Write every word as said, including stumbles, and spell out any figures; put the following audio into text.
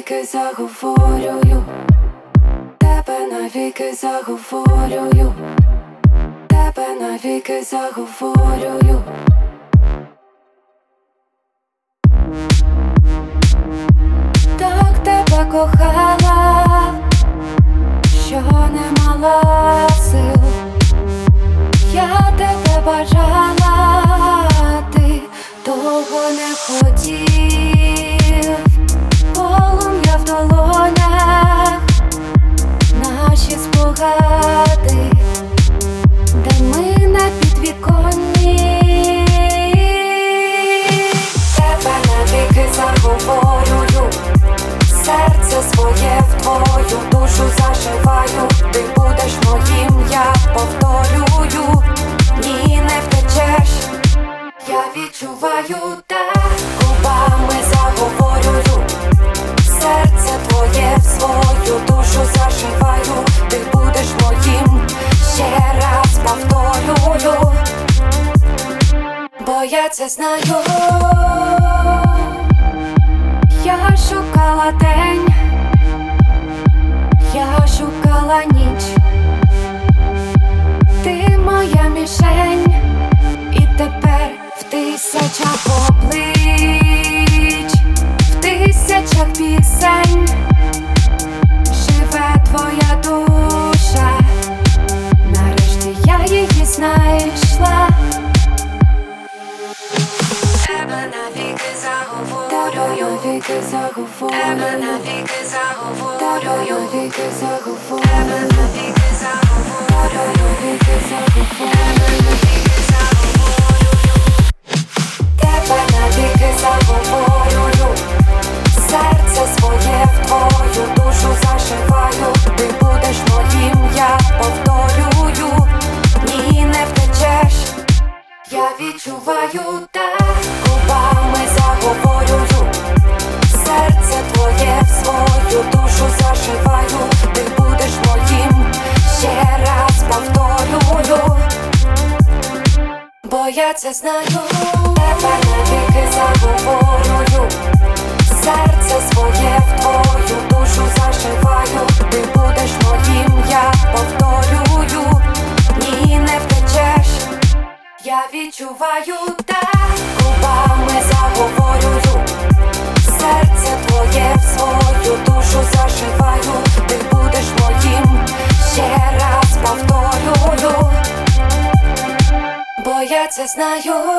навіки заговорюю, тебе навіки заговорюю, тебе навіки заговорюю. Так тебе кохала, що не мала сил. Я тебе бажала, ти того не хотів. Полум'я в долонях, наші спогади, де ми на підвіконні. Тебе навіки заговорюю, серце своє в твою душу зашиваю. Ти будеш моїм, я повторюю, ні, не втечеш. Я відчуваю так, губами заговорюю, серце твоє в свою душу зашиваю. Ти будеш моїм, ще раз повторюю, бо я це знаю. Я шукала день, я шукала ніч, ти моя мішень, і тепер в тисячах облич, в тисячах пісень живе твоя душа. Нарешті я її знайшла. Тебе навіки заговорюю, навіки заговорюю, тебе навіки заговорюю, навіки заговорюю, тебе навіки заговорюю, навіки заговорюю, тебе навіки заговорюю, серце своє в твою душу зашиваю. Ти будеш моїм, я повторюю, ні, не втечеш. Я відчуваю так, губами заговорюю, серце твоє в свою душу зашиваю. Ти будеш моїм, ще раз повторюю, бо я це знаю. Тебе навіки заговорюю, серце своє в твою душу зашиваю. Ти будеш моїм, я повторюю, ні, не втечеш. Я відчуваю так, губами заговорюю, серце твоє в свою душу зашиваю. Ти будеш моїм, ще раз повторюю, бо я це знаю.